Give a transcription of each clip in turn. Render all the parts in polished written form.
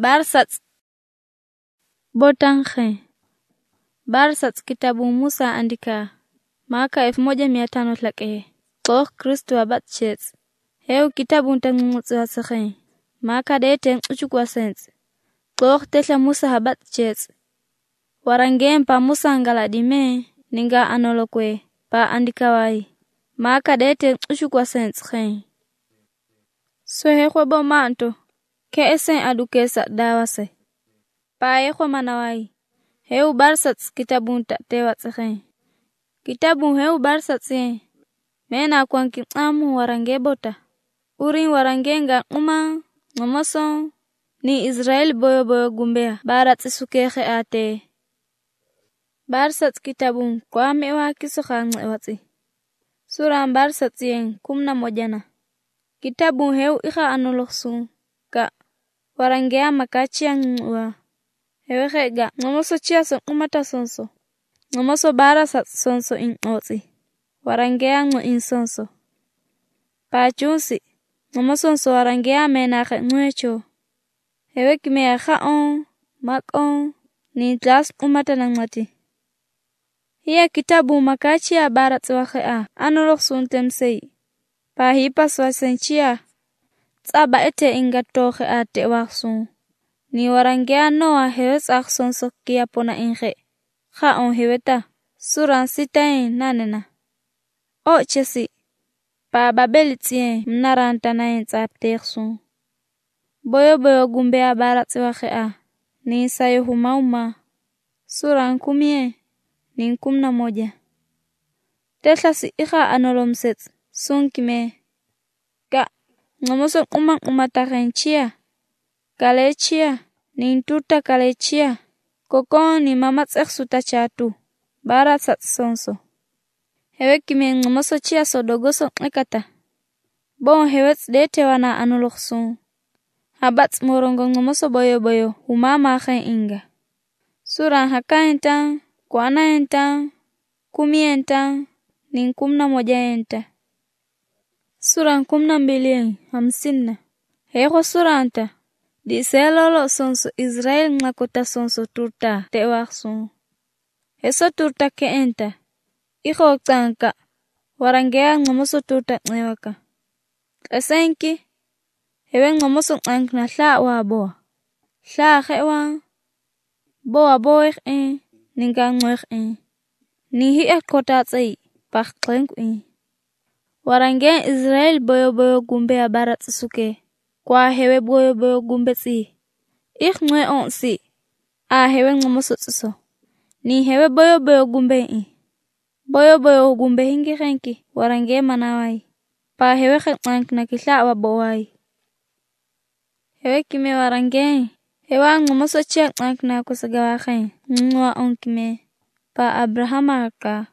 Barsats Botankhe. Barsats kitabu Musa andika mwaka 1500 Koch Kristo abatchets. Heu kitabu ntangutsu wasakhe mwaka dete uchukua sense. Koch tesla Musa habatchets. Warangem pa Musa ngaladime ninga anolokwe pa andika wai. Mwaka dete uchukua sense khe. Sohe kwa bo manto ke esen adukesa dawase. Pa kwa manawai. Heu Barsats kitabu ntatewa tsekhe. Kitabu heu Barsats ye. Mena kwa nkiamu warange bota. Urin warangenga ngomoso ni Israel boyo gumbea. Baratsi sukekhe ate. Barsats kitabu kwa mewa kisoka ngewati. Sura Barsats ye 11. Kitabu heu ikha anoloksu. Ka warangea makachia ngwa. Hewega ngomoso chiaso umata sonso. Ngomoso Barsats sonso inoti. Warangea ngo insonso. Pachunsi ngomoso sonso warangea menakhe ngwecho. Heweki mea khaon, makon, ni tlas umata nangmati. Hiya kitabu makachia Baratsi wakhea anoloksu ntemsei. Pa hipa swasenchia. Tsaba ete ingatoke ate waksu. Ni warangea noa hewes aksonso kia pona inge. Khaon heweta. Suran sitain nanena. O chesi. Pa babelitien mnaranta na entsapteksu. Boyo gumbea Baratsi wakhea. Ni sayo humauma. Suran kumie. Ni 11. Tesla si ikha anolomsets. Sunkime. Ka ngomoso umatakhenchia. Kalechia. Ni ntuta kalechia. Kokon ni mamatseksu tachatu. Barsats sonso. Heweki me ngomoso chia sodogoso ekata. Bon hewets dete wana anoloksu. Habats morongo ngomoso boyo. Humama khen inga. Suran haka enta. Kwana enta. Kumi enta. Ni 11 enta. Suran 12 50. Heko suranta. Di selolo sonso Israel ngakota sonso turta te waksu. Eso turta ke enta. Iko tsanka. Warangea ngomoso turta ngewaka. Esenki. Hewe ngomoso ngankna hla waboa. Hla hewa. Boa ninga ngwek Ni hiya kota tsai. Paklenku Warangea Israel boyo gumbea Baratsi suke. Kwa hewe boyo gumbetsi. Ngwe onsi. Hewe ngomoso tsuso. Ni hewe boyo gumbe Boyo gumbe hingi khenki. Warangea manawai. Pa hewe khenk na kihla wabowai. Hewe kime warangea. Hewa ngomoso chia khenk na kusagawa khen. Ngwa onkime. Pa Abrahama haka.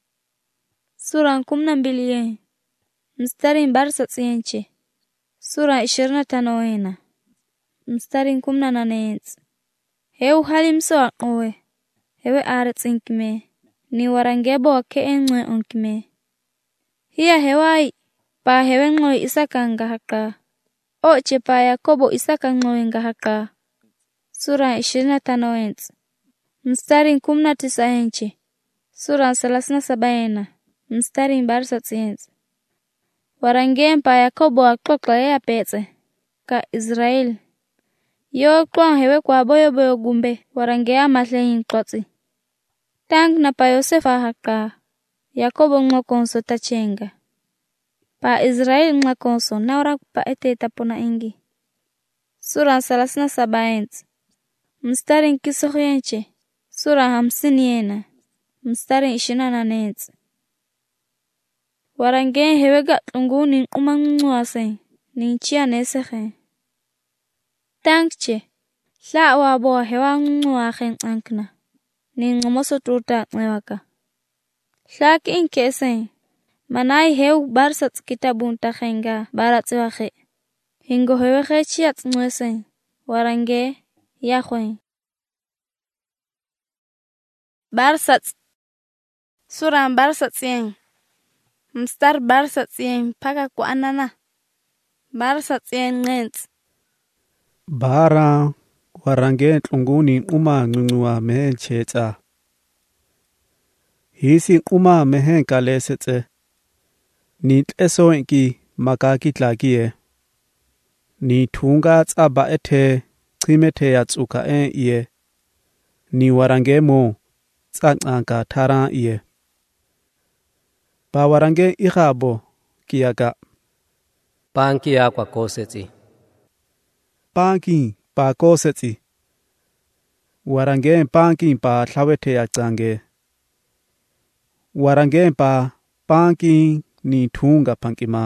Sura 12. Mstari Barsats yenche. Sura 25. Mstari 18. Heu halimso owe. Hewe aretsinkime. Ni warangebo wake engwe onkime. Hiya hewai. Pa hewe ngoi Isaka nga haka. Oche pa Yakobo Isaka ngoi nga haka. Sura 25. Mstari 19 yenche. Sura 37. Mstari Barsats yenche. Warangea pa Yakobo akokla ya petse. Ka Israel. Yo kwa hewe kwa boyo gumbe. Warangea matlehin klotsi. Tank na pa Yosefa haka. Yakobo ngokonso tachenga. Pa Israel ngokonso naura pa ete tapona ingi. Sura 37. Mstari nkisohyenche. Sura 50. Mstari 28. Warangea hewega tunguni umangwase. Ni chia nesekhe. Tankche. Hla waboa hewa ngwakhen ankna. Ni ngomoso turta ngewaka. Hla ki inkese. Manai heu Barsats kitabu ntakhenga Baratsi wakhe. Hingo hewe chiats ngwese. Warangea yahwe. Barsats. Sura Barsats yen. Mstar Barsats yen paka kwa anana. Barsats yen ngents. Bara warange ntlunguni ngqunqwa mehentshetsa hisi ngquma mehenkalesetse nitleso inki makaki tlakie ni thunga tsaba ethe chimethe yatsuka iye ni warange mo tsanka thara iye ba warange igabo kiaka panki yakwa kosetsi panki pa kosetsi warange panki pa hlawethe yatsange warange pa panki ni thunga pankima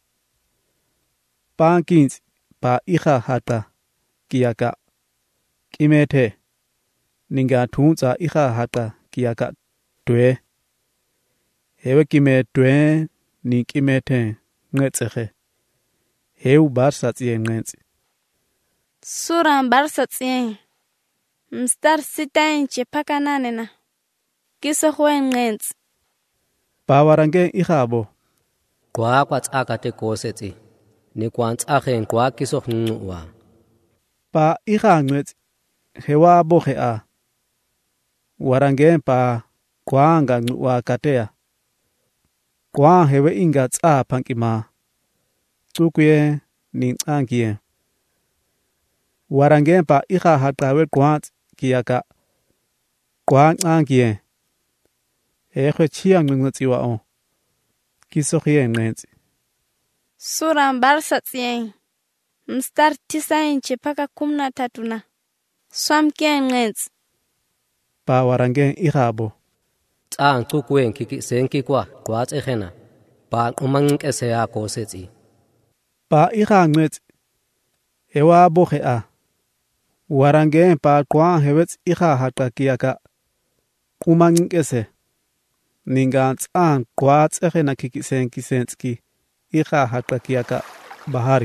panki pa iha hata kiaka kimethe ninga thunza iha hata kiaka dwe hewe kime dwe ni kimethe ngetsehe heu barsatsie ngetsi Sura barsatsie mstar sitain chepaka nanena kiso hwen ngetsi ba warange igabo kwa tsaka te kosetsi ni kwantsakhe kwa kiso ngqwa pa igangwetsi hewa bohe a warange pa kwanga ngqwa katea kwa hewe inga tsa pankima tsukuye ni ngangie warange pa iga hatawe kwats kiaka kwa ngangie ehwe chia ngqwetsiwa o kisohie ngetsi Sura barsatsie mstar tisain chepaka 13 swamkie ngetsi pa warange igabo tsang tsukwen kiki senki kwa kwatsehena pa umanqese ya kosetsi pa igangwetsi ewa bohe a warange pa kwa hewets iga hata kiaka umanqese ninga tsang kwatsehena kiki senki senski iga hata kiaka bahari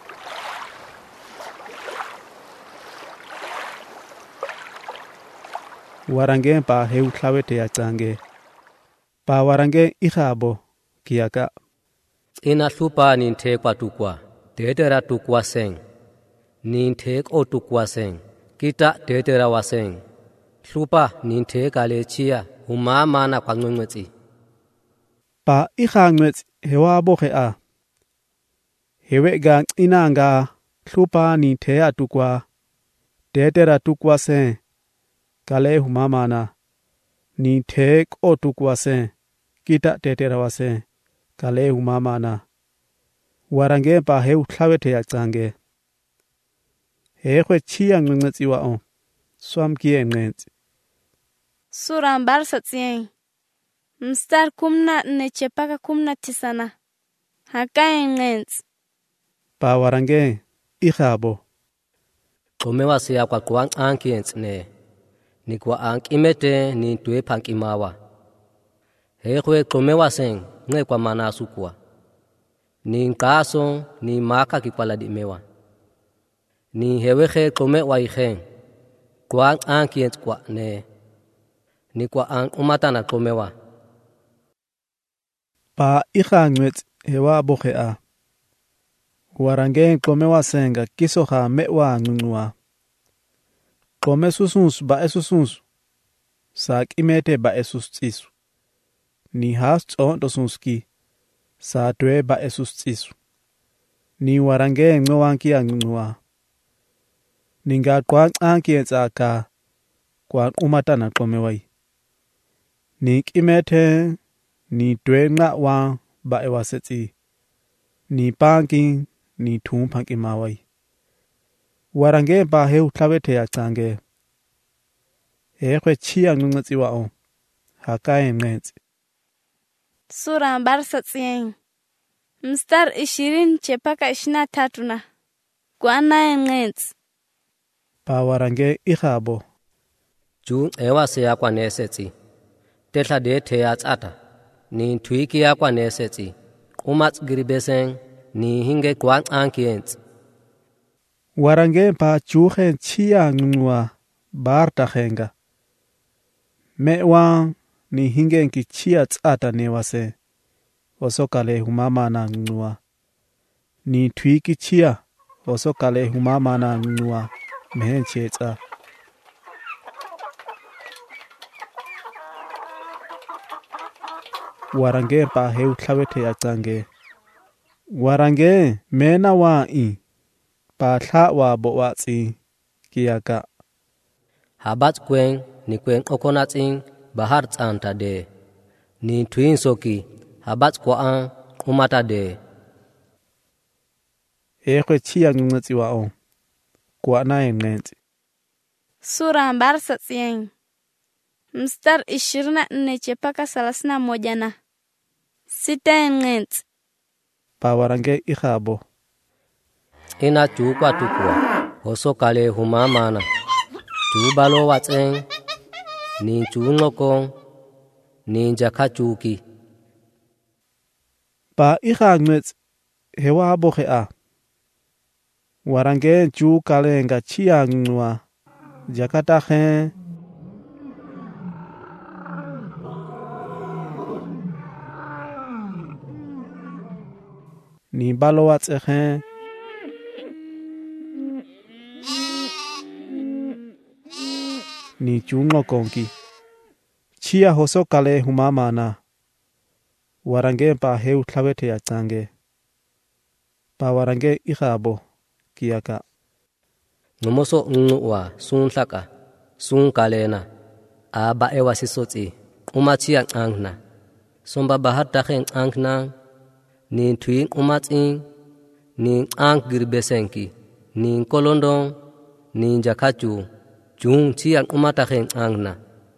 warange pa heu hlawete yatsange pa warange igabo kiaka ina hlupa ninthe kwatukwa dedera tukwa seng ninthe otukwa seng kita dedera waseng hlupa ninthe kalechia umama na kwangqwetsi pa igangwetsi hewa bohe a hewe ga inanga hlupa ninthe atukwa dedera tukwa seng kale humamana ninthe otukwa seng kita dedera waseng kale humamana warange pa heu hlawethe yatsange hehwe chia ngqwetsiwa o swamkie ngetsi Sura barsatsie mstar 14 chepaka 19 hakae ngetsi pa warange igabo xumewa siya kwa kwanqanki entsne ni kwa ankimete ni twe phankimawa hehwe xumewa seng nge kwa manasukwa ni nqaso ni maka kikwaladimewa ni hewehe xumewa ihen kwanqanki entskwa ne ni kwa umatana xumewa pa igangwetsi hewa bohe a warange xumewa senga kisoha mewa ngqwa xome susus ba esusus sa kimete ba esus tsisu ni has tsondo sunski sa dwe ba esus tsisu ni warange ngqwanki ngqwa ninga qwanqanki etsaka kwa umatana xomewai ni kimethe ni dwe nqwa ba ewasetsi ni panki ni thumphanki mawai warange ba heu hlawethe yatsange ehwe chia ngqwetsiwa o hakae ngetsi Sura barsatsie mstar 20 chepaka 23 kwana ngetsi pa warange igabo ju ewa se yakwa nesetsi tehla dethe yatsata ni thwiki yakwa nesetsi umatsgiribeseng ni hinge kwanqanki entsi warange pa chuhe chia ngqwa barta henga mewa ni hingenki chia tsata newase osokale humama na ngqwa ni thwiki chia osokale humama na ngqwa mehencheta warange pa heu tlawete achange warange mena wa I pa tha wa bo wa tsi kiaka habat kwen ni kwen okonat in bahar tsanta de ni twin soki habat kwa an umata de ekwe chia ngutsi wa on kwa na ngenti Sura nambari 30 mstari 24 mpaka 31 na 6 ngenti pa warange ikhabo ina tukwa tukwa hoso kale humamana tubalo watseng ni chungokong ni jakhachuki pa ikhangwets hewa bohe a warange chu kalenga chiangwa jakata khe ni balo watse ni chungo konki chia hoso kale humamana warange pa heu tlawete achange pa warange ikhabo kiaka ngomoso wa sunhlaka sunkalena aba ewasisotsi umachia angna somba bahar takhen angna ni twin umatsin ni ang girbesenki ni kolondong ni jakhachu jung chiang umatakhen angna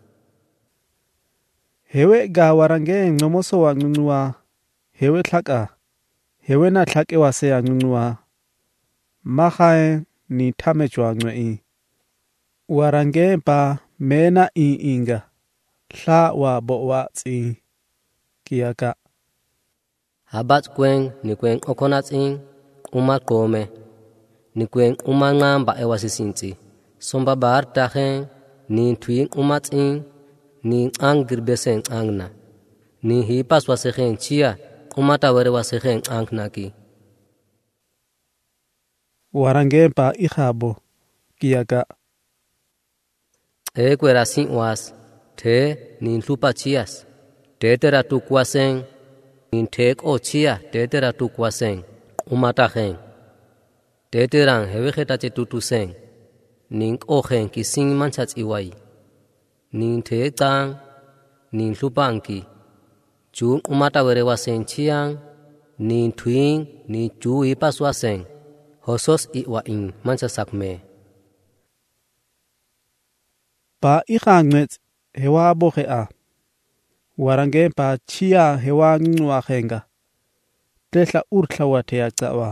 hewe ga warange ngomoso wa ngnuwa hewe thlaka hewe na thlake wase ngnuwa mahae ni thame chwangwe I warange pa mena I inga hla wa bo wa tsi kiaka habat kwen ni kwen okonatsin umakome ni kwen umangamba ewasisinti somba bahar takhen ni twin umatsin ni angir besen angna ni hipas wasekhen chia umata were wasekhen angna ki warange pa ikhabo kiaka ekwera sin was the ni lupa chias tetera tukwasen ni thek o chia tetera tukwasen umata khen teterang hewekheta chetutusen ning okhen ki sing manchats iwai ning thekang ning lupanki chu umata were wasen chiang ning twing ni chu ipaswasen hosos iwa in manchasakme pa ikhangwets hewa bohe a warange pa chia hewa ngwa khenga tehla urthlawa thea chawa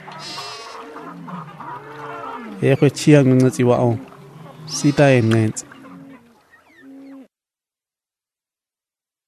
ekwe chia ngutsi wa on sita ngenti